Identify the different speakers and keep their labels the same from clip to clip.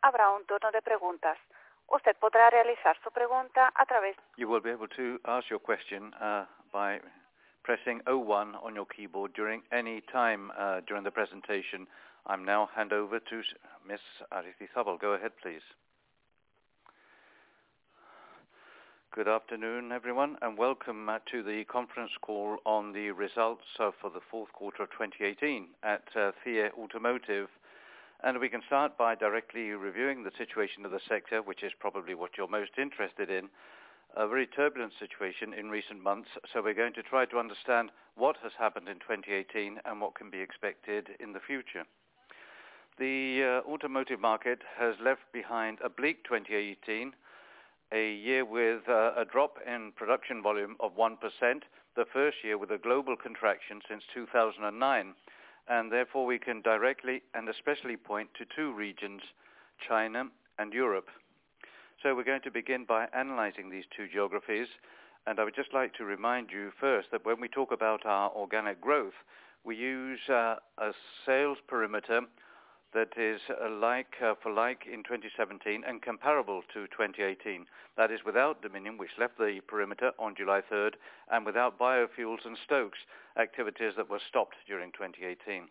Speaker 1: habrá un turno de preguntas. Usted podrá realizar su pregunta a través.
Speaker 2: You will be able to ask your question by pressing 01 on your keyboard during any time during the presentation. I'm now hand over to Ms. Aristizabal. Go ahead, please. Good afternoon, everyone, and welcome to the conference call on the results for the fourth quarter of 2018 at Thea Automotive. And we can start by directly reviewing the situation of the sector, which is probably what you're most interested in. A very turbulent situation in recent months, so we're going to try to understand what has happened in 2018 and what can be expected in the future. The automotive market has left behind a bleak 2018, a year with a drop in production volume of 1%, the first year with a global contraction since 2009. And therefore we can directly and especially point to two regions, China and Europe. So we're going to begin by analyzing these two geographies. And I would just like to remind you first that when we talk about our organic growth, we use a sales perimeter that is like for like in 2017 and comparable to 2018. That is without Dominion, which left the perimeter on July 3rd, and without biofuels and Stokes, activities that were stopped during 2018.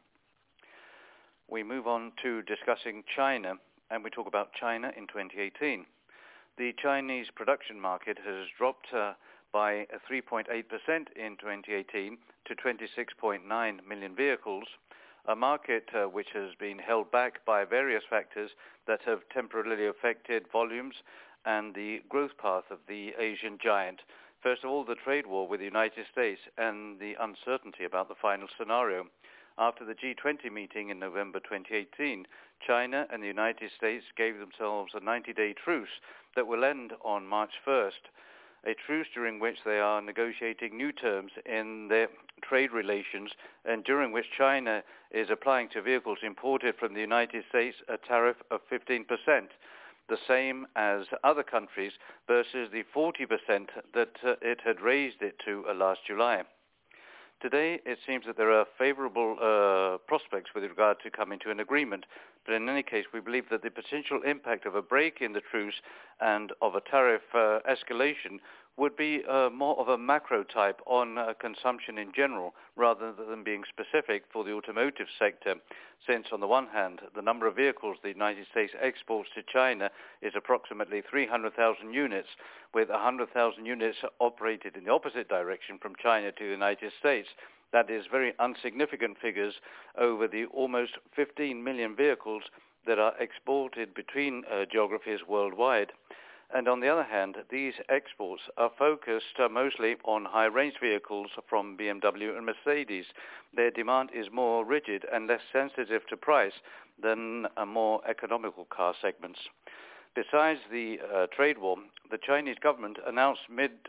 Speaker 2: We move on to discussing China, and we talk about China in 2018. The Chinese production market has dropped by 3.8% in 2018 to 26.9 million vehicles, a market which has been held back by various factors that have temporarily affected volumes and the growth path of the Asian giant. First of all, the trade war with the United States and the uncertainty about the final scenario. After the G20 meeting in November 2018, China and the United States gave themselves a 90-day truce that will end on March 1st. A truce during which they are negotiating new terms in their trade relations and during which China is applying to vehicles imported from the United States a tariff of 15%, the same as other countries versus the 40% that it had raised it to last July. Today, it seems that there are favorable prospects with regard to coming to an agreement. But in any case, we believe that the potential impact of a break in the truce and of a tariff escalation would be more of a macro type on consumption in general, rather than being specific for the automotive sector, since on the one hand, the number of vehicles the United States exports to China is approximately 300,000 units, with 100,000 units operated in the opposite direction from China to the United States. That is very insignificant figures over the almost 15 million vehicles that are exported between geographies worldwide. And on the other hand, these exports are focused mostly on high-range vehicles from BMW and Mercedes. Their demand is more rigid and less sensitive to price than more economical car segments. Besides the trade war, the Chinese government announced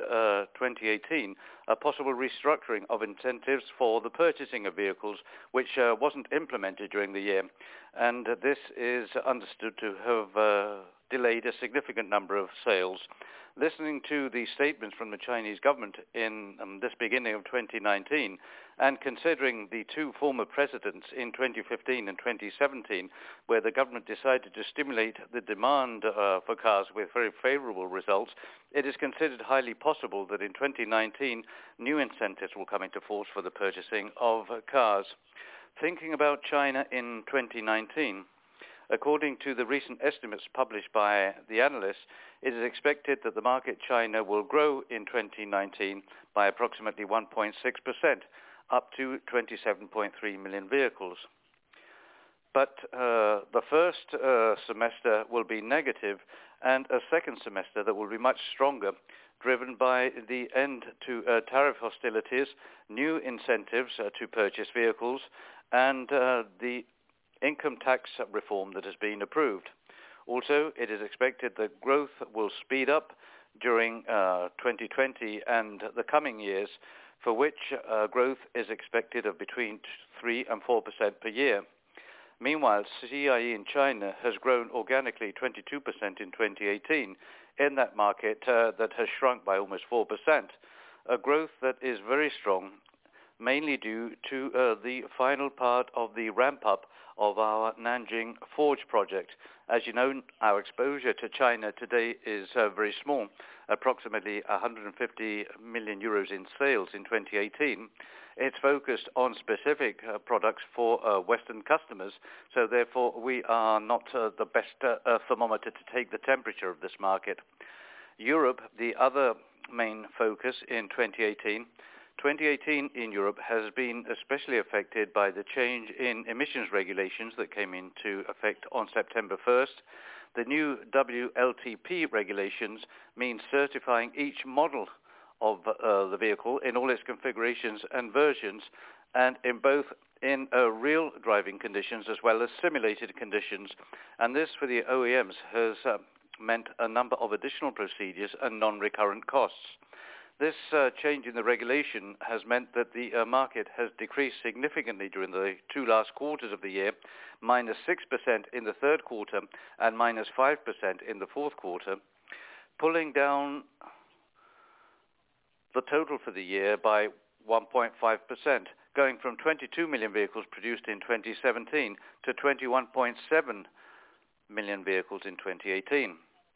Speaker 2: mid-2018 a possible restructuring of incentives for the purchasing of vehicles, which wasn't implemented during the year. And this is understood to have delayed a significant number of sales. Listening to the statements from the Chinese government in this beginning of 2019, and considering the two former presidents in 2015 and 2017, where the government decided to stimulate the demand for cars with very favorable results, it is considered highly possible that in 2019 new incentives will come into force for the purchasing of cars. Thinking about China in 2019, according to the recent estimates published by the analysts, it is expected that the market China will grow in 2019 by approximately 1.6%, up to 27.3 million vehicles. But the first semester will be negative, and a second semester that will be much stronger, driven by the end to tariff hostilities, new incentives to purchase vehicles, and the income tax reform that has been approved. Also, it is expected that growth will speed up during 2020 and the coming years, for which growth is expected of between 3 and 4% per year. Meanwhile, CIE in China has grown organically 22% in 2018 in that market that has shrunk by almost 4%, a growth that is very strong, mainly due to the final part of the ramp-up of our Nanjing Forge project. As you know, our exposure to China today is very small, approximately 150 million euros in sales in 2018. It's focused on specific products for Western customers, so therefore we are not the best thermometer to take the temperature of this market. Europe, the other main focus in 2018. 2018 in Europe has been especially affected by the change in emissions regulations that came into effect on September 1st. The new WLTP regulations mean certifying each model of the vehicle in all its configurations and versions, and in both in real driving conditions as well as simulated conditions. And this for the OEMs has meant a number of additional procedures and non-recurrent costs. This change in the regulation has meant that the market has decreased significantly during the two last quarters of the year, minus 6% in the third quarter and minus 5% in the fourth quarter, pulling down the total for the year by 1.5%, going from 22 million vehicles produced in 2017 to 21.7 million vehicles in 2018.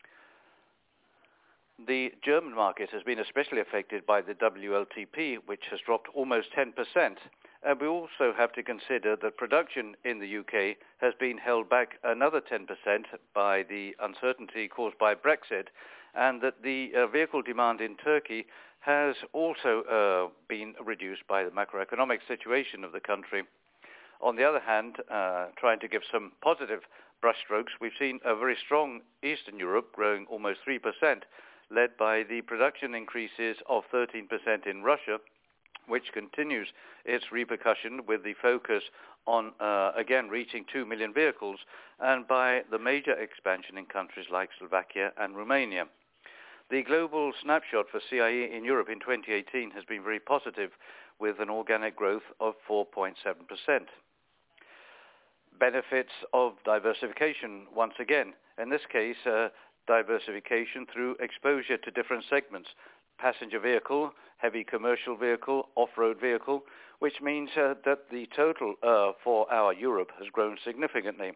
Speaker 2: The German market has been especially affected by the WLTP, which has dropped almost 10%. And we also have to consider that production in the UK has been held back another 10% by the uncertainty caused by Brexit, and that the vehicle demand in Turkey has also been reduced by the macroeconomic situation of the country. On the other hand, trying to give some positive brushstrokes, we've seen a very strong Eastern Europe growing almost 3%, led by the production increases of 13% in Russia, which continues its repercussion with the focus on, again, reaching 2 million vehicles, and by the major expansion in countries like Slovakia and Romania. The global snapshot for CIE in Europe in 2018 has been very positive, with an organic growth of 4.7%. Benefits of diversification, once again. In this case, diversification through exposure to different segments: passenger vehicle, heavy commercial vehicle, off-road vehicle, which means that the total for our Europe has grown significantly.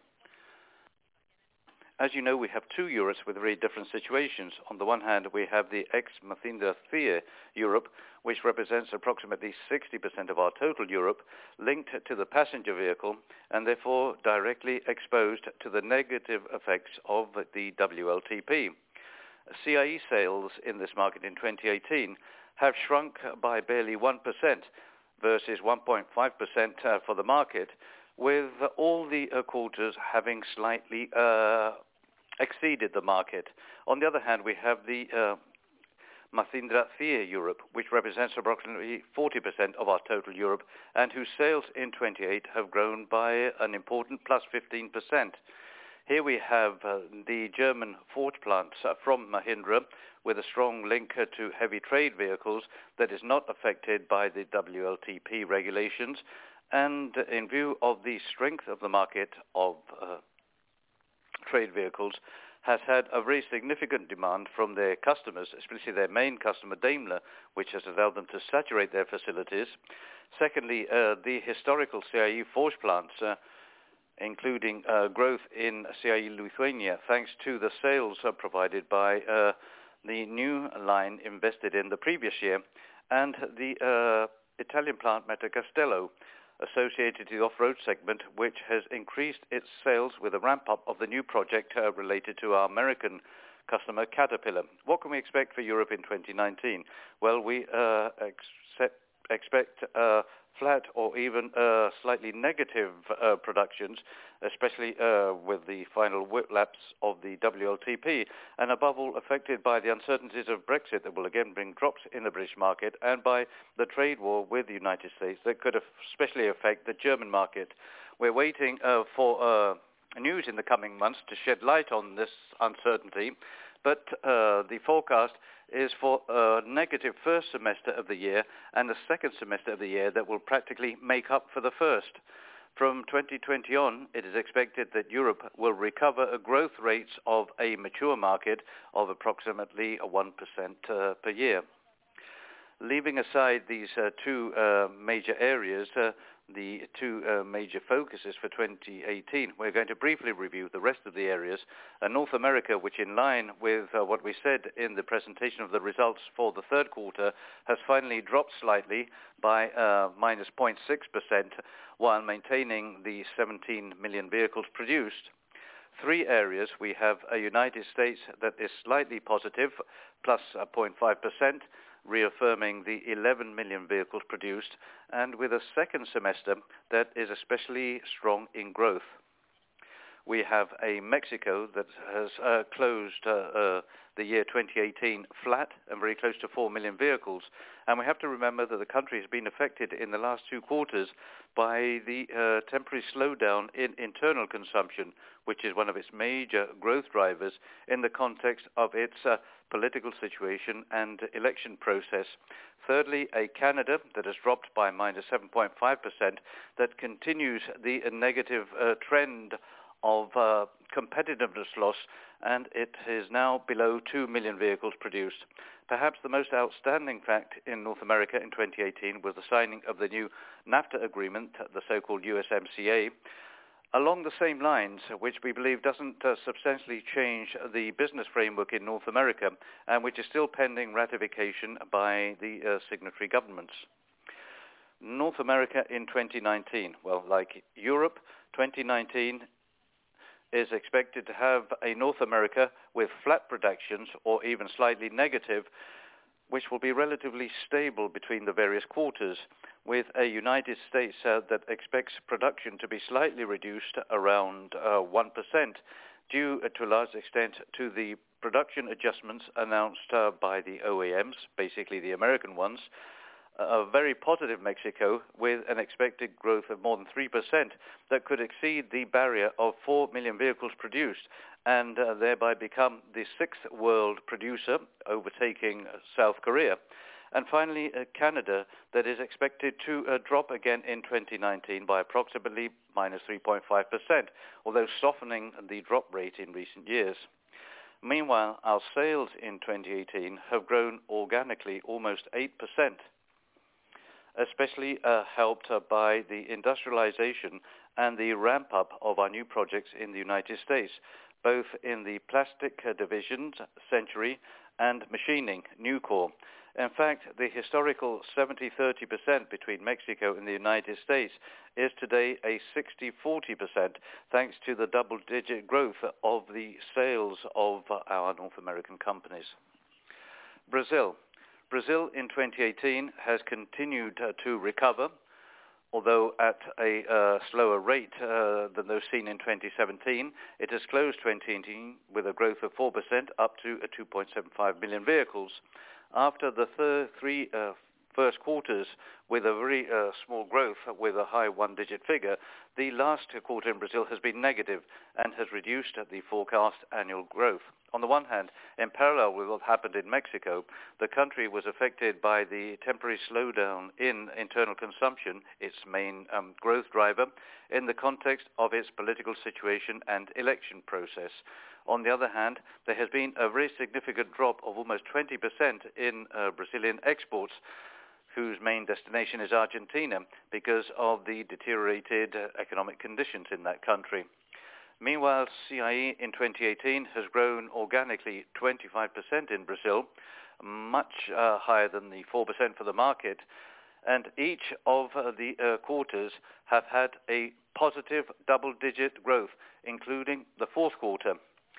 Speaker 2: As you know, we have two Europes with very different situations. On the one hand, we have the ex-Mahindra Thea Europe, which represents approximately 60% of our total Europe, linked to the passenger vehicle and therefore directly exposed to the negative effects of the WLTP. CIE sales in this market in 2018 have shrunk by barely 1% versus 1.5% for the market, with all the quarters having slightly exceeded the market. On the other hand, we have the Mahindra Thea Europe, which represents approximately 40% of our total Europe, and whose sales in 28 have grown by an important plus 15%. Here we have the German Forge plants from Mahindra, with a strong link to heavy trade vehicles that is not affected by the WLTP regulations, and in view of the strength of the market of trade vehicles, has had a very significant demand from their customers, especially their main customer Daimler, which has allowed them to saturate their facilities. Secondly, the historical CIE Forge plants, including growth in CIE Lithuania, thanks to the sales provided by the new line invested in the previous year, and the Italian plant Metacastello, associated to the off-road segment, which has increased its sales with a ramp-up of the new project related to our American customer Caterpillar. What can we expect for Europe in 2019? Well, we expect flat or even slightly negative productions, especially with the final lapse of the WLTP, and above all affected by the uncertainties of Brexit that will again bring drops in the British market, and by the trade war with the United States that could especially affect the German market. We're waiting for news in the coming months to shed light on this uncertainty, but the forecast is for a negative first semester of the year and a second semester of the year that will practically make up for the first. From 2020 on, it is expected that Europe will recover growth rates of a mature market of approximately 1% per year. Leaving aside these two major areas, the two major focuses for 2018. We're going to briefly review the rest of the areas. North America, which in line with what we said in the presentation of the results for the third quarter, has finally dropped slightly by minus 0.6%, while maintaining the 17 million vehicles produced. Three areas. We have a United States that is slightly positive, plus 0.5%, reaffirming the 11 million vehicles produced, and with a second semester that is especially strong in growth. We have a Mexico that has closed the year 2018 flat and very close to 4 million vehicles. And we have to remember that the country has been affected in the last two quarters by the temporary slowdown in internal consumption, which is one of its major growth drivers in the context of its political situation and election process. Thirdly, a Canada that has dropped by minus 7.5%, that continues the negative trend of competitiveness loss, and it is now below 2 million vehicles produced. Perhaps the most outstanding fact in North America in 2018 was the signing of the new NAFTA agreement, the so-called USMCA, along the same lines, which we believe doesn't substantially change the business framework in North America, and which is still pending ratification by the signatory governments. North America in 2019, well, like Europe, 2019 is expected to have a North America with flat productions or even slightly negative, which will be relatively stable between the various quarters, with a United States that expects production to be slightly reduced around 1%, due to a large extent to the production adjustments announced by the OEMs, basically the American ones. A very positive Mexico with an expected growth of more than 3% that could exceed the barrier of 4 million vehicles produced and thereby become the sixth world producer, overtaking South Korea. And finally, Canada that is expected to drop again in 2019 by approximately minus 3.5%, although softening the drop rate in recent years. Meanwhile, our sales in 2018 have grown organically almost 8%. Especially helped by the industrialization and the ramp-up of our new projects in the United States, both in the plastic divisions, Century, and machining, Nucor. In fact, the historical 70-30% between Mexico and the United States is today a 60-40%, thanks to the double-digit growth of the sales of our North American companies. Brazil in 2018 has continued to recover, although at a slower rate than those seen in 2017. It has closed 2018 with a growth of 4%, up to 2.75 million vehicles. After the three first quarters with a very small growth with a high one-digit figure, the last quarter in Brazil has been negative and has reduced the forecast annual growth. On the one hand, in parallel with what happened in Mexico, the country was affected by the temporary slowdown in internal consumption, its main growth driver, in the context of its political situation and election process. On the other hand, there has been a very significant drop of almost 20% in Brazilian exports, whose main destination is Argentina, because of the deteriorated economic conditions in that country. Meanwhile, CIE in 2018 has grown organically 25% in Brazil, much higher than the 4% for the market, and each of the quarters have had a positive double-digit growth, including the fourth quarter.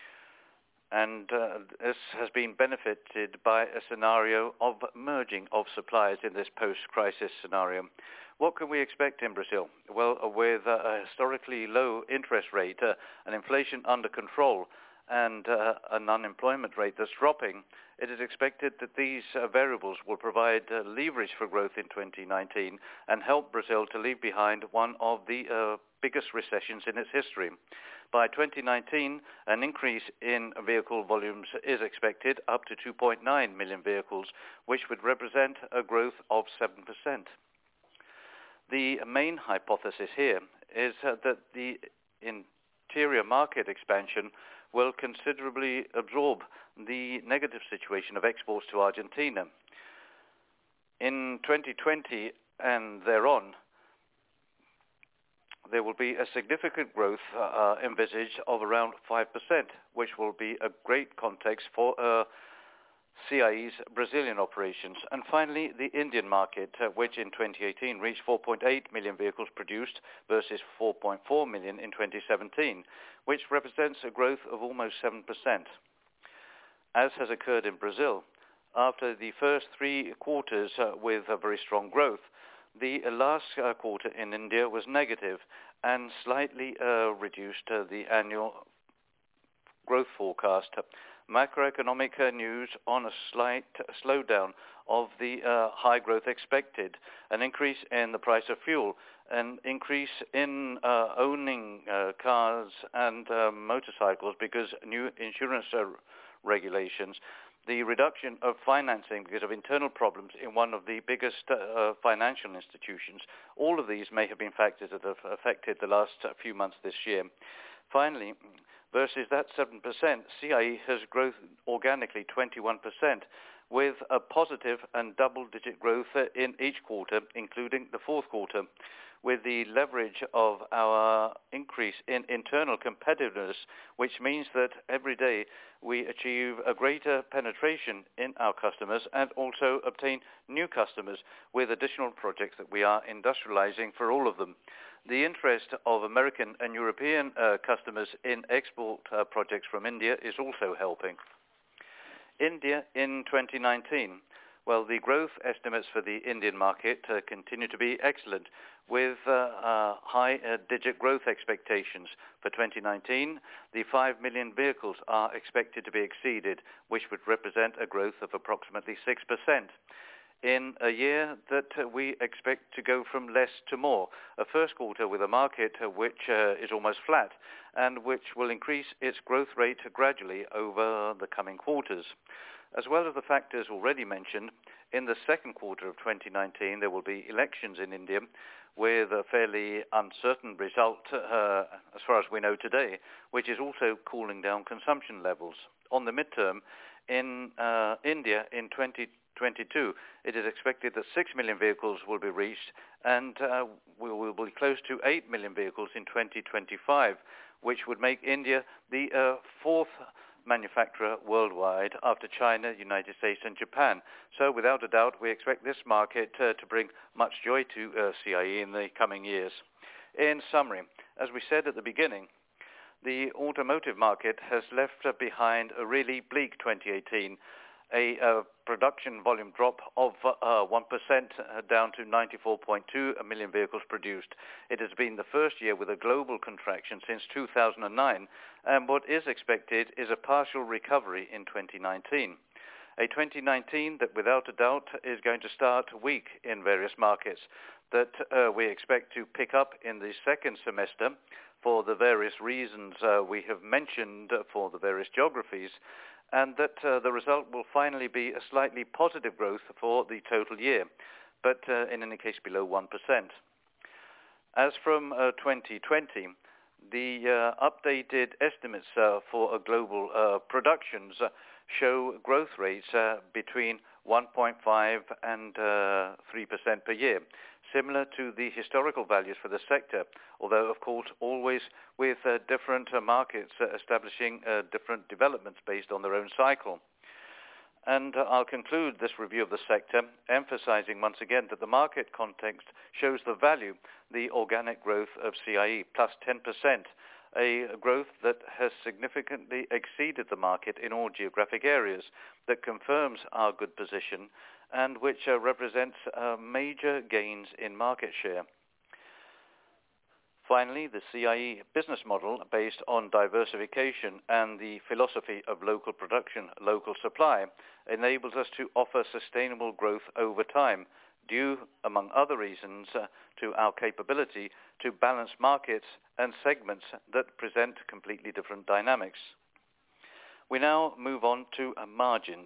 Speaker 2: And this has been benefited by a scenario of merging of suppliers in this post-crisis scenario. What can we expect in Brazil? Well, with a historically low interest rate, an inflation under control, and an unemployment rate that's dropping, it is expected that these variables will provide leverage for growth in 2019 and help Brazil to leave behind one of the biggest recessions in its history. By 2019, an increase in vehicle volumes is expected up to 2.9 million vehicles, which would represent a growth of 7%. The main hypothesis here is that the interior market expansion will considerably absorb the negative situation of exports to Argentina. In 2020 and thereon, there will be a significant growth envisaged of around 5%, which will be a great context for CIE's Brazilian operations. And finally, the Indian market, which in 2018 reached 4.8 million vehicles produced versus 4.4 million in 2017, which represents a growth of almost 7%. As has occurred in Brazil, after the first 3 quarters with a very strong growth, the last quarter in India was negative and slightly reduced the annual growth forecast. Macroeconomic news on a slight slowdown of the high growth expected, an increase in the price of fuel, an increase in owning cars and motorcycles because new insurance regulations, the reduction of financing because of internal problems in one of the biggest financial institutions. All of these may have been factors that have affected the last few months this year. Finally, versus that 7%, CIE has grown organically 21%, with a positive and double-digit growth in each quarter, including the fourth quarter, with the leverage of our increase in internal competitiveness, which means that every day we achieve a greater penetration in our customers and also obtain new customers with additional projects that we are industrializing for all of them. The interest of American and European customers in export projects from India is also helping. India in 2019. Well, the growth estimates for the Indian market continue to be excellent, with high-digit growth expectations. For 2019, the 5 million vehicles are expected to be exceeded, which would represent a growth of approximately 6%. In a year that we expect to go from less to more, a first quarter with a market which is almost flat and which will increase its growth rate gradually over the coming quarters. As well as the factors already mentioned, in the second quarter of 2019 there will be elections in India with a fairly uncertain result as far as we know today, which is also cooling down consumption levels. On the midterm, in India in 2022, it is expected that 6 million vehicles will be reached, and we will be close to 8 million vehicles in 2025, which would make India the fourth manufacturer worldwide after China, United States and Japan. So without a doubt, we expect this market to bring much joy to CIE in the coming years. In summary, as we said at the beginning, the automotive market has left behind a really bleak 2018, a production volume drop of 1% down to 94.2 million vehicles produced. It has been the first year with a global contraction since 2009, and what is expected is a partial recovery in 2019. A 2019 that without a doubt is going to start weak in various markets, that we expect to pick up in the second semester for the various reasons we have mentioned for the various geographies, and that the result will finally be a slightly positive growth for the total year, but in any case below 1%. As from 2020, the updated estimates for global productions show growth rates between 1.5 and 3% per year, similar to the historical values for the sector, although of course always with different markets establishing different developments based on their own cycle. And I'll conclude this review of the sector emphasizing once again that the market context shows the value, the organic growth of CIE, plus 10%, a growth that has significantly exceeded the market in all geographic areas, that confirms our good position and which represents major gains in market share. Finally, the CIE business model, based on diversification and the philosophy of local production, local supply, enables us to offer sustainable growth over time, due, among other reasons, to our capability to balance markets and segments that present completely different dynamics. We now move on to margins.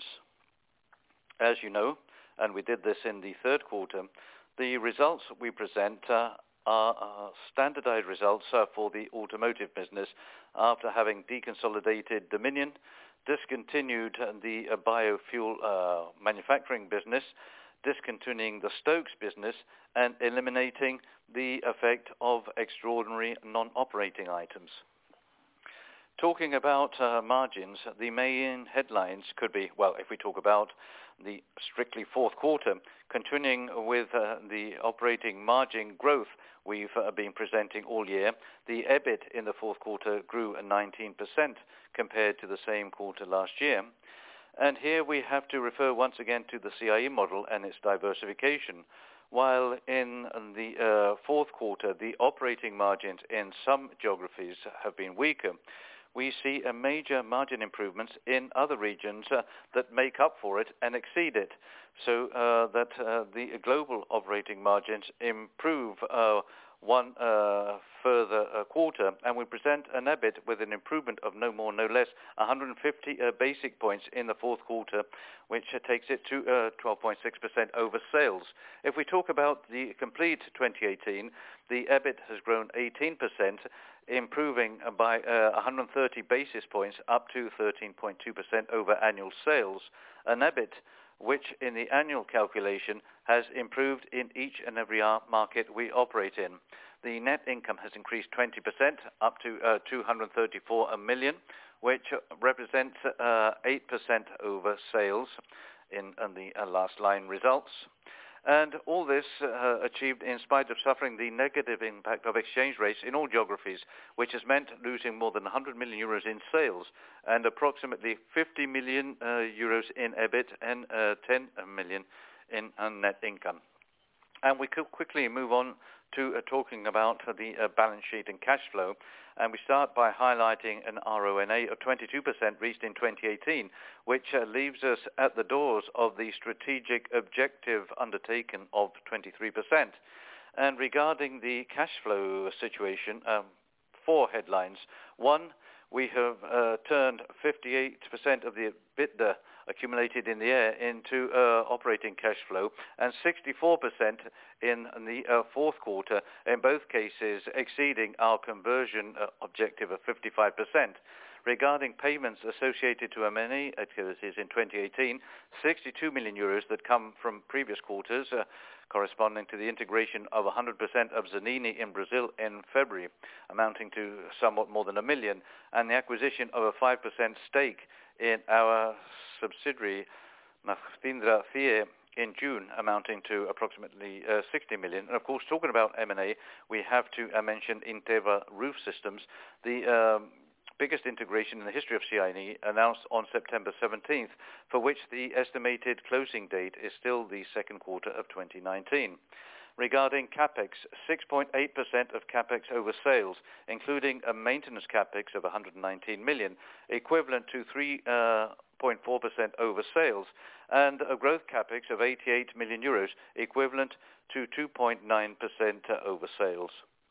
Speaker 2: As you know, and we did this in the third quarter, the results we present are standardized results for the automotive business after having deconsolidated Dominion, discontinued the biofuel manufacturing business, discontinuing the Stokes business, and eliminating the effect of extraordinary non-operating items. Talking about margins, the main headlines could be, well, if we talk about the strictly fourth quarter, continuing with the operating margin growth we've been presenting all year, the EBIT in the fourth quarter grew 19% compared to the same quarter last year. And here we have to refer once again to the CIE model and its diversification. While in the fourth quarter, the operating margins in some geographies have been weaker, we see a major margin improvements in other regions that make up for it and exceed it, so that the global operating margins improve one further quarter, and we present an EBIT with an improvement of no more, no less, 150 basic points in the fourth quarter, which takes it to 12.6% over sales. If we talk about the complete 2018, the EBIT has grown 18%, improving by 130 basis points up to 13.2% over annual sales. An EBIT which in the annual calculation has improved in each and every market we operate in. The net income has increased 20% up to 234 million, which represents 8% over sales in the last line results. And all this achieved in spite of suffering the negative impact of exchange rates in all geographies, which has meant losing more than 100 million euros in sales and approximately 50 million euros in EBIT and 10 million in net income. And we could quickly move on to talking about the balance sheet and cash flow. And we start by highlighting an RONA of 22% reached in 2018, which leaves us at the doors of the strategic objective undertaken of 23%. And regarding the cash flow situation, 4 headlines. One, we have turned 58% of the EBITDA accumulated in the year into operating cash flow, and 64% in the fourth quarter, in both cases exceeding our conversion objective of 55%. Regarding payments associated to M&A activities in 2018, 62 million euros that come from previous quarters, corresponding to the integration of 100% of Zanini in Brazil in February, amounting to somewhat more than 1 million, and the acquisition of a 5% stake in our subsidiary Mahindra Thie in June, amounting to approximately 60 million. And of course, talking about M&A, we have to mention Inteva Roof Systems, the biggest integration in the history of CIE, announced on September 17th, for which the estimated closing date is still the second quarter of 2019. Regarding CapEx, 6.8% of CapEx over sales, including a maintenance CapEx of 119 million, equivalent to 3.4% over sales, and a growth CapEx of 88 million euros, equivalent to 2.9% over sales.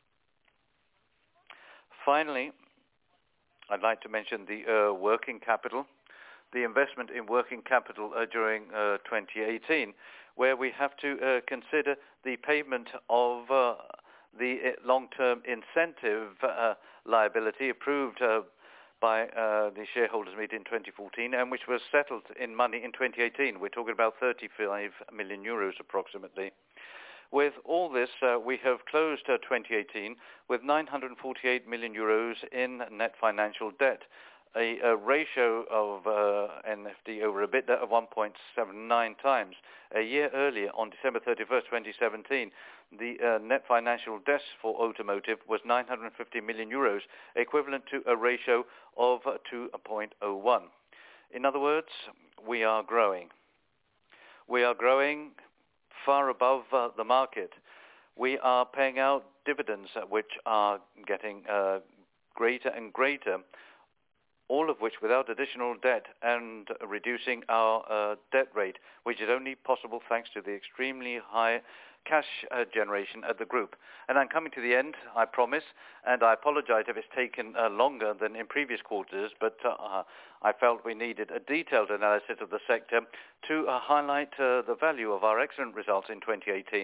Speaker 2: Finally, I'd like to mention the working capital, the investment in working capital during 2018, where we have to consider the payment of the long-term incentive liability approved by the shareholders meeting in 2014, and which was settled in money in 2018. We're talking about 35 million euros approximately. With all this, we have closed 2018 with 948 million euros in net financial debt, a ratio of NFD over EBITDA of 1.79 times. A year earlier, on December 31st, 2017, the net financial debt for automotive was 950 million euros, equivalent to a ratio of 2.01. In other words, we are growing. We are growing far above the market. We are paying out dividends which are getting greater and greater, all of which without additional debt, and reducing our debt rate, which is only possible thanks to the extremely high cash generation at the group. And I'm coming to the end, I promise, and I apologize if it's taken longer than in previous quarters, but I felt we needed a detailed analysis of the sector to highlight the value of our excellent results in 2018.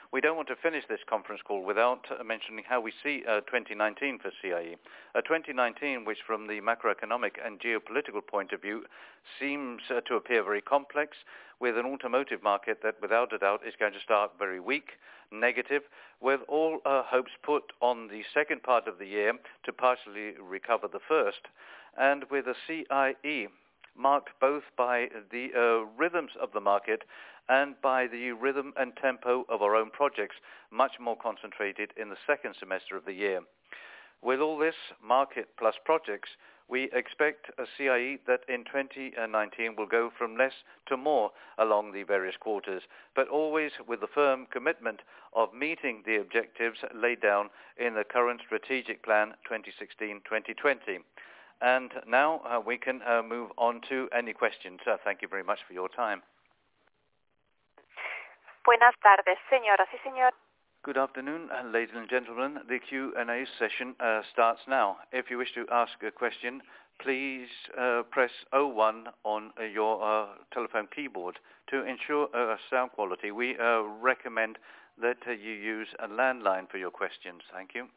Speaker 2: We don't want to finish this conference call without mentioning how we see 2019 for CIE. 2019, which from the macroeconomic and geopolitical point of view seems to appear very complex, with an automotive market that without a doubt is going to start very weak, negative, with all hopes put on the second part of the year to partially recover the first, and with a CIE marked both by the rhythms of the market and by the rhythm and tempo of our own projects, much more concentrated in the second semester of the year. With all this, market plus projects, we expect a CIE that in 2019 will go from less to more along the various quarters, but always with the firm commitment of meeting the objectives laid down in the current strategic plan 2016-2020. And now we can move on to any questions. Thank you very much for your time.
Speaker 1: Buenas tardes, señoras y señores.
Speaker 2: Good afternoon, ladies and gentlemen. The Q&A session starts now. If you wish to ask a question, please press 01 on your telephone keyboard. To ensure sound quality, we recommend that you use a landline for your questions. Thank you.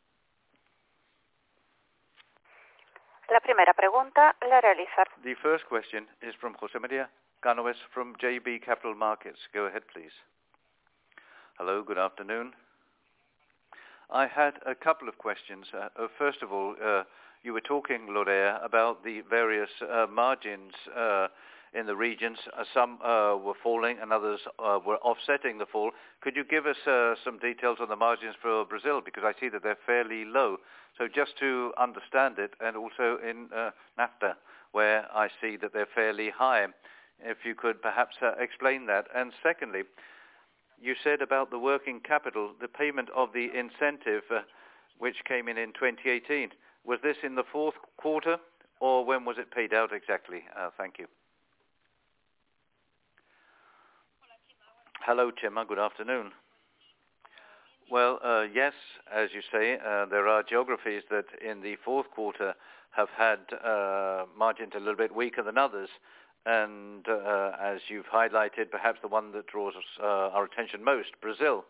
Speaker 1: La primera pregunta la realiza.
Speaker 2: The first question is from José María Cánovas from JB Capital Markets. Go ahead, please. Hello, good afternoon. I had a couple of questions. First of all, you were talking, Lorea, about the various margins in the regions. Some were falling and others were offsetting the fall. Could you give us some details on the margins for Brazil? Because I see that they're fairly low. So just to understand it, and also in NAFTA, where I see that they're fairly high. If you could perhaps explain that. And secondly, you said about the working capital, the payment of the incentive, which came in 2018. Was this in the fourth quarter, or when was it paid out exactly? Thank you. Hello, Chema. Good afternoon. Well, yes, as you say, there are geographies that in the fourth quarter have had margins a little bit weaker than others. And as you've highlighted, perhaps the one that draws our attention most, Brazil.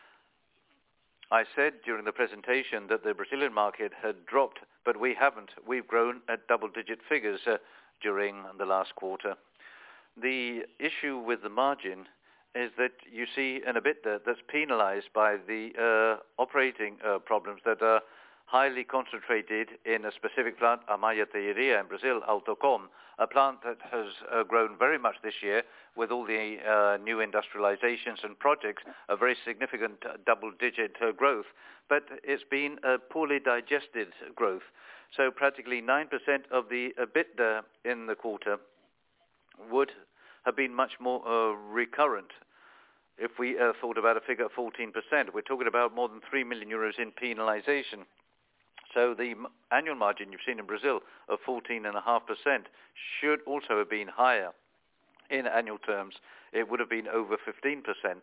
Speaker 2: I said during the presentation that the Brazilian market had dropped, but we haven't. We've grown at double-digit figures during the last quarter. The issue with the margin is that you see an EBITDA that's penalized by the operating problems that are highly concentrated in a specific plant, Amaya Tejeria in Brazil, Autocom, a plant that has grown very much this year with all the new industrializations and projects, a very significant double-digit growth. But it's been a poorly digested growth. So practically 9% of the EBITDA in the quarter would have been much more recurrent if we thought about a figure of 14%. We're talking about more than 3 million euros in penalization. So the annual margin you've seen in Brazil of 14.5% should also have been higher. In annual terms, it would have been over 15%.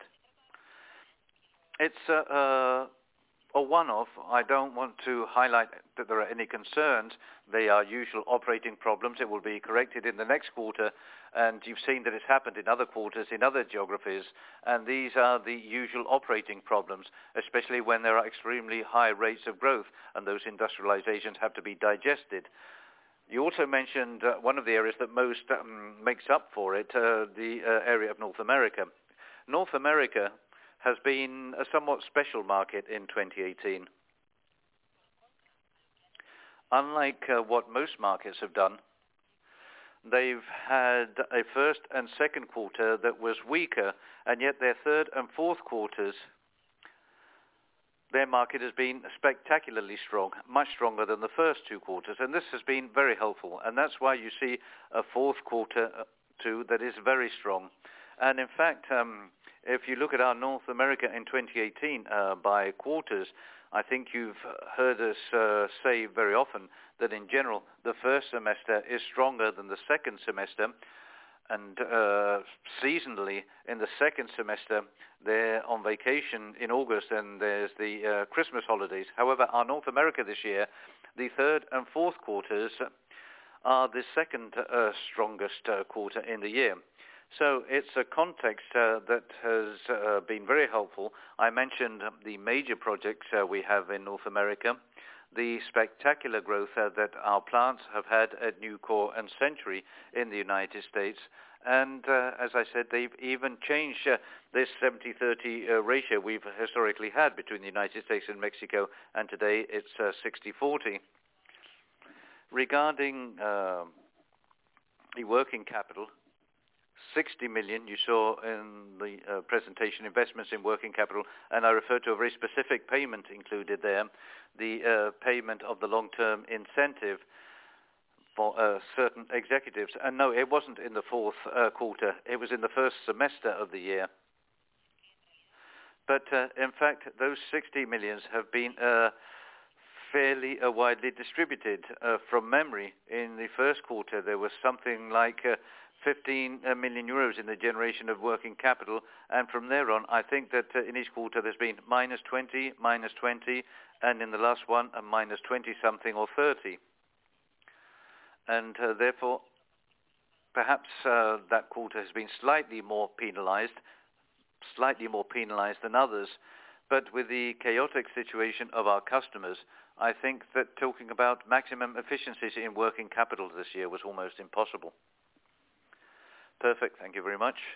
Speaker 2: It's a one-off. I don't want to highlight that there are any concerns. They are usual operating problems. It will be corrected in the next quarter. And you've seen that it's happened in other quarters, in other geographies. And these are the usual operating problems, especially when there are extremely high rates of growth and those industrializations have to be digested. You also mentioned one of the areas that most makes up for it, the area of North America. North America has been a somewhat special market in 2018. Unlike what most markets have done, they've had a first and second quarter that was weaker, and yet their third and fourth quarters, their market has been spectacularly strong, much stronger than the first two quarters, and this has been very helpful. And that's why you see a fourth quarter too that is very strong. And in fact, if you look at our North America in 2018 by quarters, I think you've heard us say very often that in general the first semester is stronger than the second semester, and seasonally in the second semester they're on vacation in August and there's the Christmas holidays. However, our North America this year, the third and fourth quarters are the second strongest quarter in the year. So it's a context that has been very helpful. I mentioned the major projects we have in North America, the spectacular growth that our plants have had at Nucor and Century in the United States. And as I said, they've even changed this 70-30 ratio we've historically had between the United States and Mexico, and today it's 60-40. Regarding the working capital, 60 million you saw in the presentation, investments in working capital, and I refer to a very specific payment included there, the payment of the long-term incentive for certain executives. And no, it wasn't in the fourth quarter. It was in the first semester of the year. But in fact, those 60 millions have been fairly widely distributed. From memory, in the first quarter, there was something like 15 million euros in the generation of working capital. And from there on, I think that in each quarter there's been minus 20, and in the last one, a minus 20-something or 30. And therefore, perhaps that quarter has been slightly more penalized than others. But with the chaotic situation of our customers, I think that talking about maximum efficiencies in working capital this year was almost impossible. Perfect. Thank you very much.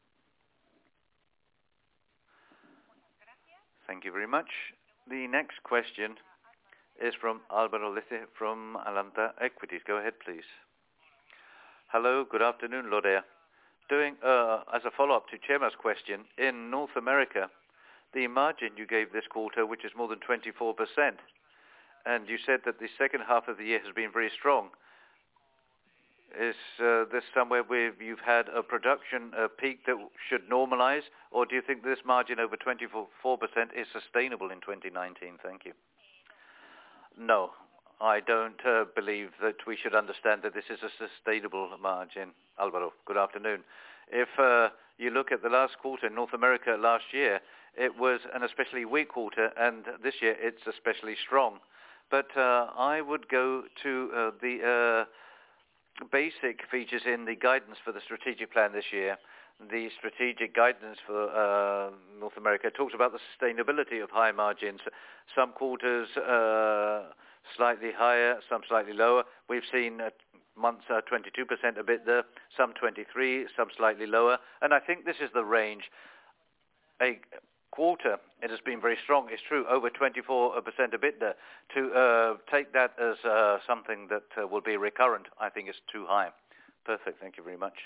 Speaker 2: Thank you very much. The next question is from Álvaro Lece from Atlanta Equities. Go ahead, please. Hello, good afternoon, Lorea. Doing as a follow-up to Chema's question, in North America, the margin you gave this quarter, which is more than 24%, and you said that the second half of the year has been very strong. Is this somewhere where you've had a production peak that should normalize, or do you think this margin over 24% is sustainable in 2019? Thank you. No, I don't believe that we should understand that this is a sustainable margin. Alvaro, good afternoon. If you look at the last quarter in North America last year, it was an especially weak quarter, and this year it's especially strong. But I would go to the basic features in the guidance for the strategic plan this year. The strategic guidance for North America talks about the sustainability of high margins. Some quarters slightly higher, some slightly lower. We've seen months 22% a bit there, some 23%, some slightly lower. And I think this is the range. A quarter, it has been very strong. It's true, over 24% EBITDA. To take that as something that will be recurrent, I think is too high. Perfect. Thank you very much.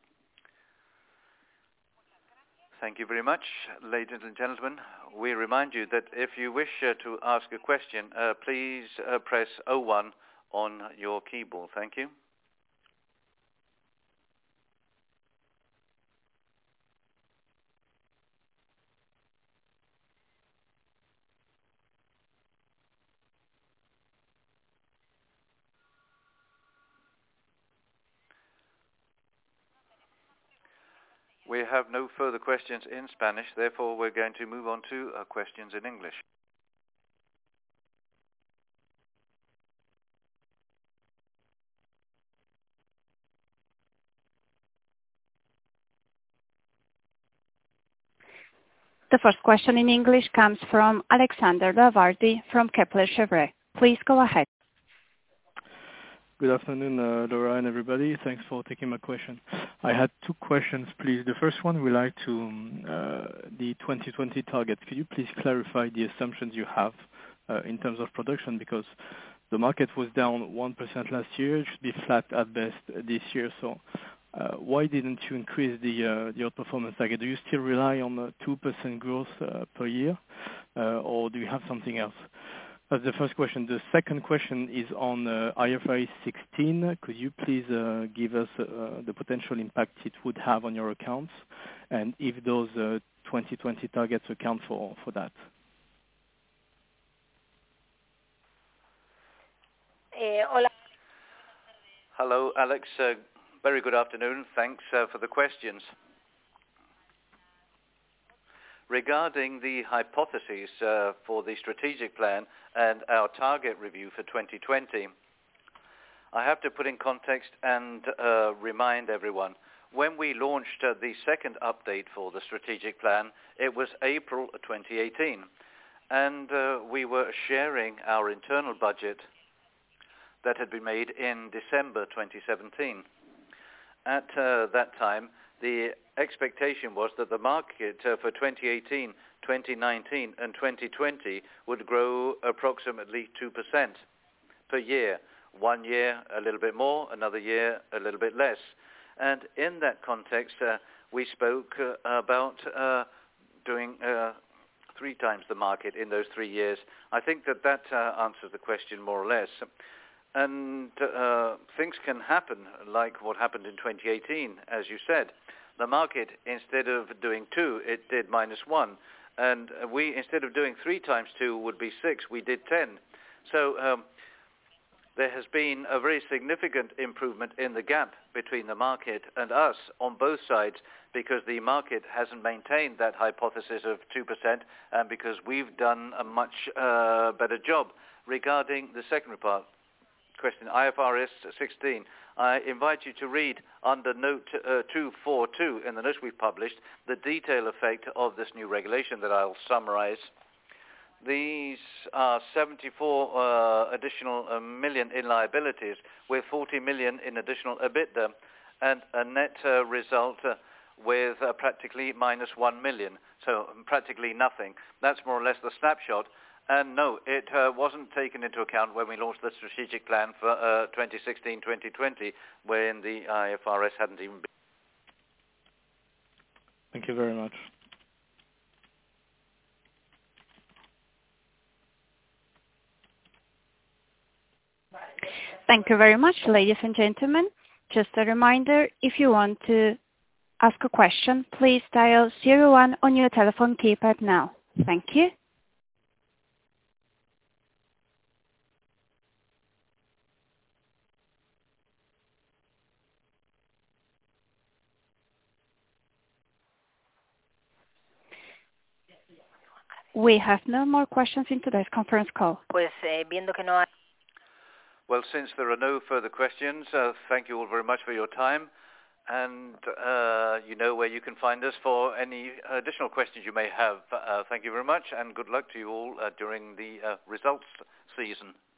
Speaker 2: Thank you very much, ladies and gentlemen. We remind you that if you wish to ask a question, please press 01 on your keyboard. Thank you. We have no further questions in Spanish, therefore we're going to move on to questions in English.
Speaker 1: The first question in English comes from Alexander Lavardi from Kepler Cheuvreux. Please go ahead.
Speaker 3: Good afternoon, Laura and everybody. Thanks for taking my question. I had two questions, please. The first one relates to the 2020 target. Could you please clarify the assumptions you have in terms of production? Because the market was down 1% last year. It should be flat at best this year. So why didn't you increase the outperformance target? Do you still rely on 2% growth per year, or do you have something else? That's the first question. The second question is on IFRS 16. Could you please give us the potential impact it would have on your accounts, and if those 2020 targets account for that?
Speaker 1: Hola.
Speaker 2: Hello, Alex. Very good afternoon. Thanks for the questions. Regarding the hypotheses for the strategic plan and our target review for 2020, I have to put in context and remind everyone, when we launched the second update for the strategic plan, it was April 2018. And we were sharing our internal budget that had been made in December 2017. At that time, the expectation was that the market for 2018, 2019 and 2020 would grow approximately 2% per year. 1 year a little bit more, another year a little bit less. And in that context, we spoke about doing 3 times the market in those 3 years. I think that answers the question more or less. And things can happen like what happened in 2018, as you said. The market, instead of doing 2, it did -1. And we, instead of doing 3 times 2 would be 6, we did 10. So there has been a very significant improvement in the gap between the market and us on both sides, because the market hasn't maintained that hypothesis of 2% and because we've done a much better job. Regarding the second question, IFRS 16, I invite you to read under note 242 in the notes we've published the detailed effect of this new regulation that I'll summarize. These are 74 additional million in liabilities with 40 million in additional EBITDA and a net result with practically -1 million, so practically nothing. That's more or less the snapshot. And no, it wasn't taken into account when we launched the strategic plan for 2016-2020, when the IFRS hadn't even been.
Speaker 3: Thank you very much.
Speaker 1: Thank you very much, ladies and gentlemen. Just a reminder, if you want to ask a question, please dial 01 on your telephone keypad now. Thank you. We have no more questions in today's conference call.
Speaker 2: Well, since there are no further questions, thank you all very much for your time. And you know where you can find us for any additional questions you may have. Thank you very much, and good luck to you all during the results season.